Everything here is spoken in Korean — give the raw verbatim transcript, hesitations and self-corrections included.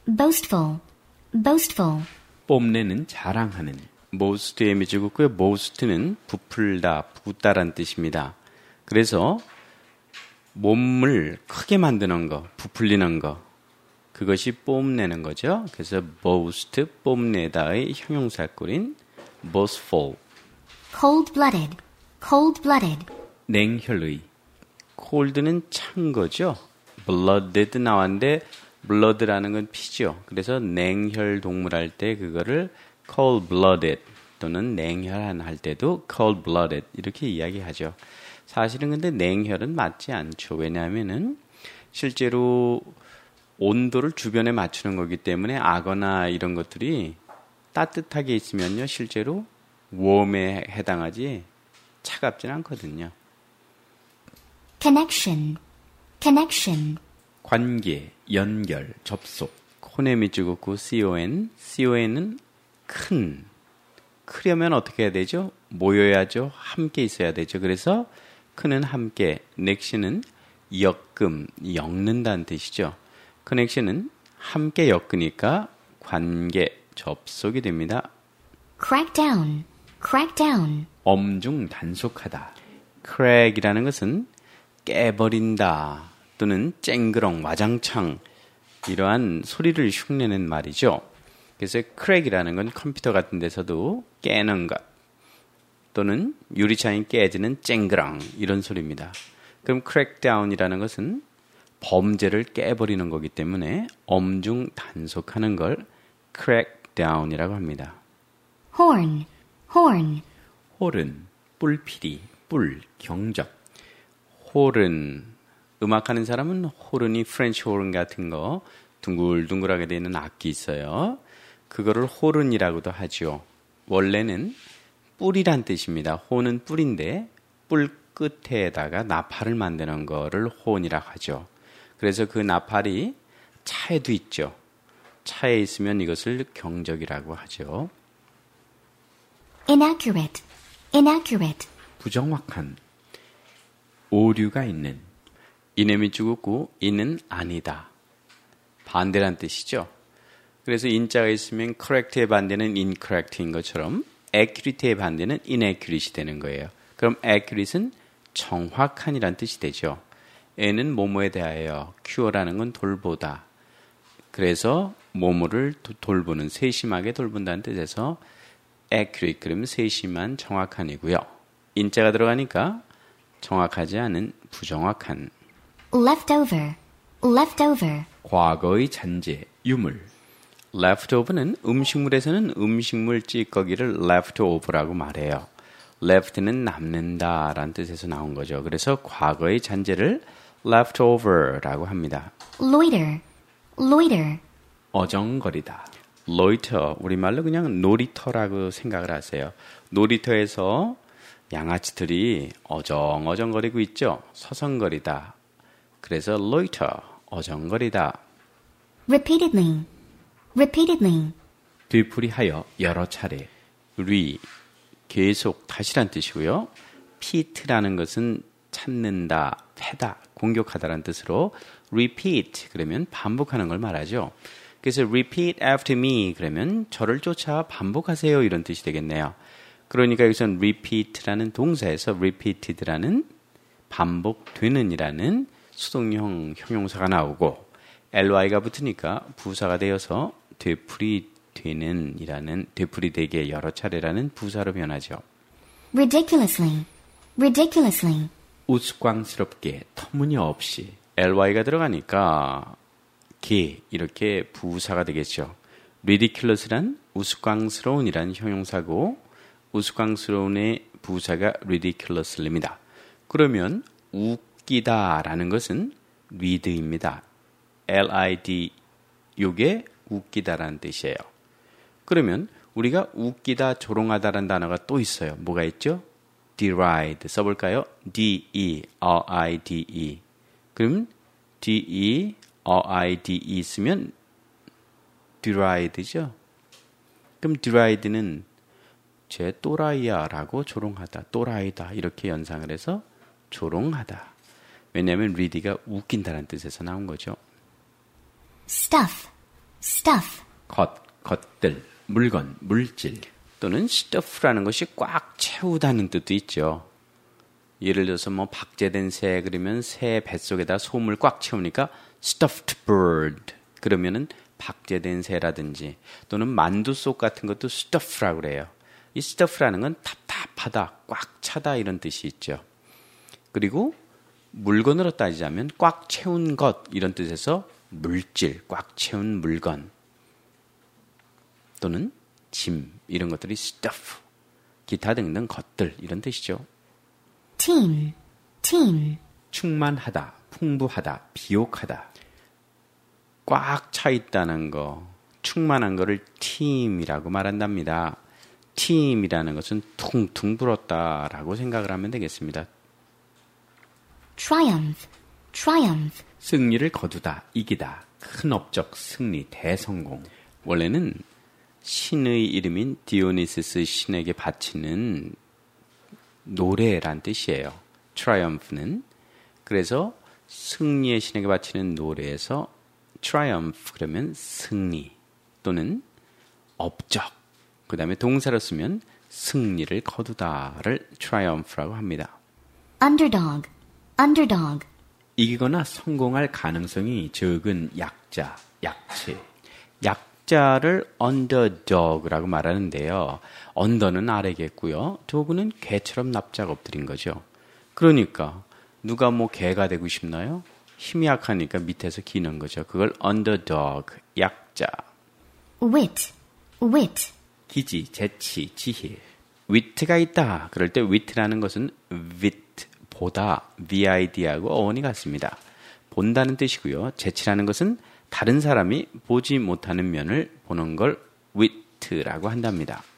boastful, boastful. 뽐내는, 자랑하는. boast의 미지국고요. boast는 부풀다, 부다란 뜻입니다. 그래서 몸을 크게 만드는 거, 부풀리는 거, 그것이 뽐내는 거죠. 그래서 boast, 뽐내다의 형용사꼴인 boastful. cold-blooded, cold-blooded. 냉혈의. cold는 찬 거죠. blooded 나왔는데 blood라는 건 피죠. 그래서 냉혈 동물 할 때 그거를 cold-blooded 또는 냉혈한 할 때도 cold-blooded 이렇게 이야기하죠. 사실은 근데 냉혈은 맞지 않죠. 왜냐하면은 실제로 온도를 주변에 맞추는 거기 때문에 악어나 이런 것들이 따뜻하게 있으면요. 실제로 웜에 해당하지 차갑진 않거든요. connection, connection. 관계, 연결, 접속. 코네미즈고쿠 con, con은 큰. 크려면 어떻게 해야 되죠? 모여야죠. 함께 있어야 되죠. 그래서 큰은 함께, 넥션은 엮음, 엮는다는 뜻이죠. 커넥션은 함께 엮으니까 관계, 접속이 됩니다. crack down, crack down. 엄중 단속하다. crack이라는 것은 깨버린다 또는 쨍그렁, 와장창 이러한 소리를 흉내낸 말이죠. 그래서 crack이라는 건 컴퓨터 같은 데서도 깨는 것 또는 유리창이 깨지는 쨍그랑 이런 소리입니다. 그럼 crackdown이라는 것은 범죄를 깨버리는 거기 때문에 엄중 단속하는 걸 crackdown이라고 합니다. horn, horn. 홀은 뿔피리, 뿔, 경적. 홀은 음악하는 사람은 호른이 프렌치 호른 같은 거 둥글둥글하게 되어 있는 악기 있어요. 그거를 호른이라고도 하죠. 원래는 뿔이란 뜻입니다. 호는 뿔인데 뿔 끝에다가 나팔을 만드는 거를 호은이라고 하죠. 그래서 그 나팔이 차에도 있죠. 차에 있으면 이것을 경적이라고 하죠. inaccurate, inaccurate. 부정확한, 오류가 있는. 이념이 죽었고 이는 아니다. 반대란 뜻이죠. 그래서 인자가 있으면 correct의 반대는 incorrect인 것처럼 accurate의 반대는 inaccurate이 되는 거예요. 그럼 accurate은 정확한이란 뜻이 되죠. N은 뭐뭐에 대하여, cure라는 건 돌보다. 그래서 뭐뭐를 돌보는, 세심하게 돌본다는 뜻에서 accurate, 그러면 세심한, 정확한이고요. 인자가 들어가니까 정확하지 않은, 부정확한. leftover, leftover. 과거의 잔재, 유물. leftover는 음식물에서는 음식물 찌꺼기를 leftover라고 말해요. left는 남는다라는 뜻에서 나온 거죠. 그래서 과거의 잔재를 leftover라고 합니다. loiter, loiter. 어정거리다. loiter, 우리말로 그냥 놀이터라고 생각을 하세요. 놀이터에서 양아치들이 어정어정거리고 있죠. 서성거리다. 그래서 loiter, 어정거리다. repeatedly, repeatedly. 되풀이하여 여러 차례. re, 계속, 다시란 뜻이고요. pit라는 것은 찾는다, 패다, 공격하다라는 뜻으로 repeat, 그러면 반복하는 걸 말하죠. 그래서 repeat after me, 그러면 저를 쫓아 반복하세요, 이런 뜻이 되겠네요. 그러니까 여기서는 repeat라는 동사에서 repeated라는 반복되는 이라는 수동형 형용사가 나오고 ly가 붙으니까 부사가 되어서 되풀이되는 이라는, 되풀이되게 여러 차례라는 부사로 변하죠. ridiculously, ridiculously. 우스꽝스럽게, 터무니없이. ly가 들어가니까 게, 이렇게 부사가 되겠죠. ridiculous란 우스꽝스러운 이라는 형용사고 우스꽝스러운의 부사가 ridiculously입니다. 그러면 웃기다라는 것은 read입니다. rid, 요게 웃기다라는 뜻이에요. 그러면 우리가 웃기다, 조롱하다라는 단어가 또 있어요. 뭐가 있죠? deride 써볼까요? D-E-R-I-D-E. 그럼 D-E-R-I-D-E 쓰면 deride죠. 그럼 deride는 제 또라이야 라고 조롱하다, 또라이다 이렇게 연상을 해서 조롱하다. 왜냐하면 read가 웃긴다는 뜻에서 나온 거죠. stuff, stuff, 것, 것들, 물건, 물질 또는 stuff라는 것이 꽉 채우다는 뜻도 있죠. 예를 들어서 뭐 박제된 새 그러면 새 뱃속에다 솜을 꽉 채우니까 stuffed bird 그러면은 박제된 새라든지 또는 만두 속 같은 것도 stuff라고 그래요. 이 stuff라는 건 답답하다, 꽉 차다 이런 뜻이 있죠. 그리고 물건으로 따지자면 꽉 채운 것 이런 뜻에서 물질, 꽉 채운 물건 또는 짐 이런 것들이 stuff, 기타 등등 것들 이런 뜻이죠. team, team, 충만하다, 풍부하다, 비옥하다. 꽉 차 있다는 거, 충만한 거를 팀이라고 말한답니다. 팀이라는 것은 퉁퉁 불었다라고 생각을 하면 되겠습니다. triumph, triumph, 승리를 거두다, 이기다, 큰 업적, 승리, 대성공. 원래는 신의 이름인 디오니시스 신에게 바치는 노래란 뜻이에요. triumph는. 그래서 승리의 신에게 바치는 노래에서 triumph 그러면 승리 또는 업적. 그 다음에 동사로 쓰면 승리를 거두다를 triumph라고 합니다. underdog, underdog, 이기거나 성공할 가능성이 적은 약자, 약체. 약자를 underdog라고 말하는데요. under는 아래겠고요. dog는 개처럼 납작 엎드린 거죠. 그러니까 누가 뭐 개가 되고 싶나요? 힘이 약하니까 밑에서 기는 거죠. 그걸 underdog, 약자. wit, wit, 기지, 재치, 지혜. wit가 있다. 그럴 때 wit라는 것은 wit, 보다, vid하고 어원이 같습니다. 본다는 뜻이고요. 재치라는 것은 다른 사람이 보지 못하는 면을 보는 걸 wit라고 한답니다.